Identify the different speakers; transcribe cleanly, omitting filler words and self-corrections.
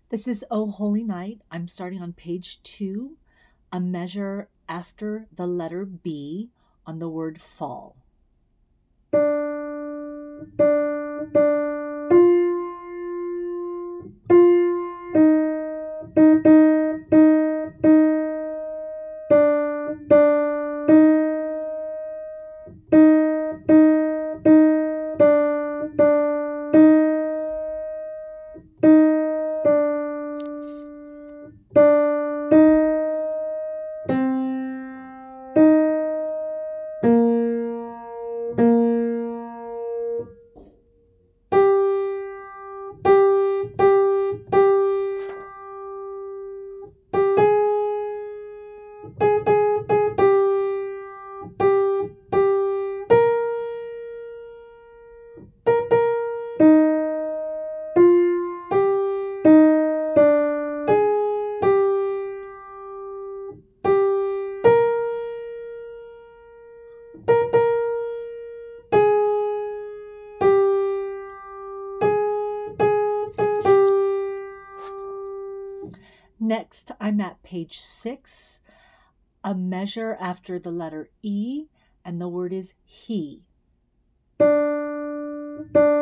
Speaker 1: This is O Holy Night. I'm starting on page 2, a measure after the letter B on the word fall. Next, I'm at page 6, a measure after the letter E, and the word is he.